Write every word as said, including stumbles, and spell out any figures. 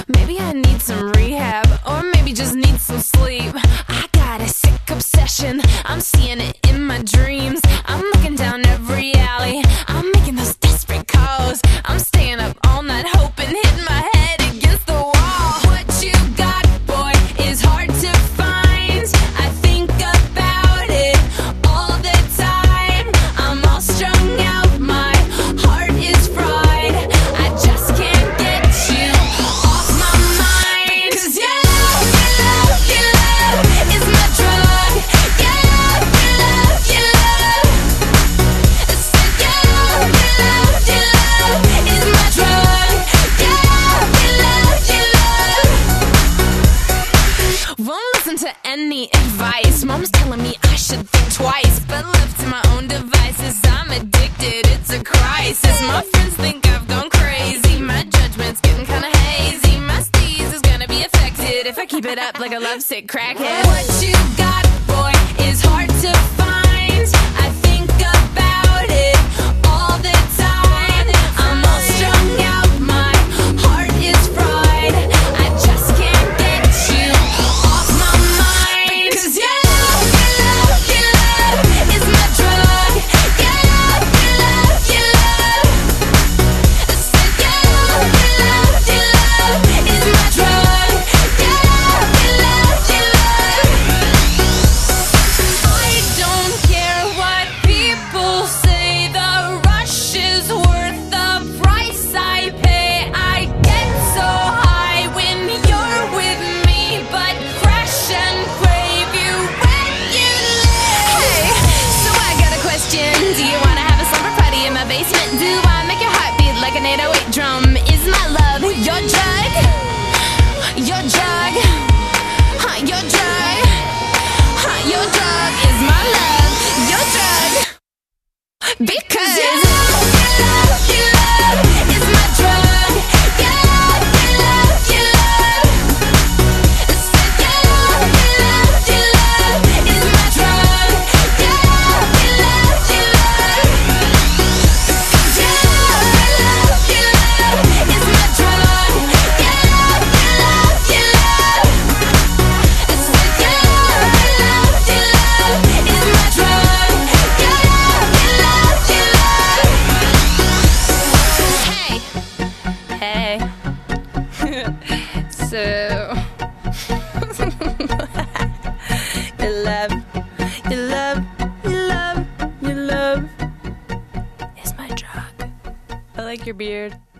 Maybe I need some rehab, or maybe just need some sleep. I got a sick obsession, I'm seeing it in my dreams. I'm looking down every alley, I'm making those desperate calls. I'm staying up all night hoping, hitting my head against the wall. What you got, boy, is hard to find. I think about it all the time. I'm all strung out, my heart is fried. I just can't get you off my mind. 'Cause your love, your love, your love is my drug. Your love, your love, your love. I said your love, your love, your love is my drug. Your love, your love, your love. Won't listen to any advice. Mom's telling me I should think twice, but left to my own devices, I'm addicted, it's a crisis. My friends think I've gone crazy, my judgment's getting kinda hazy. My steez is gonna be affected if I keep it up like a lovesick crackhead. What you got, boy, is hard to find. I think about it all the time. I'm all strung out, my heart is fried. I just can't get you off my mind. 'Cause your love, your love, your love is my drug. Your love, your love, your love. I said your love, your love, your love is my drug. Your love, your love, your love. I don't care what people say, the rush is worth the price I pay. I get so high when you're with me, but crash and crave you when you leave. Hey, so I got a question. Do you wanna have a slumber party in my basement? Do I make your heart beat like an eight oh eight drum? Is my love your drug? Your drug? Huh, your drug? Huh, your drug is my love. Your drug? Because your love, your love, your love is my drug. Your love, your love, your love. I said your love, your love, your love is my drug. Your love, your love, your love. 'Cause your love, your love, your love is my drug. Your love, your love, your love. I said your love, your love, your love is my drug. Your love, your love, your love. Hey, hey. So your love, your love, your love, your love is my drug. I like your beard.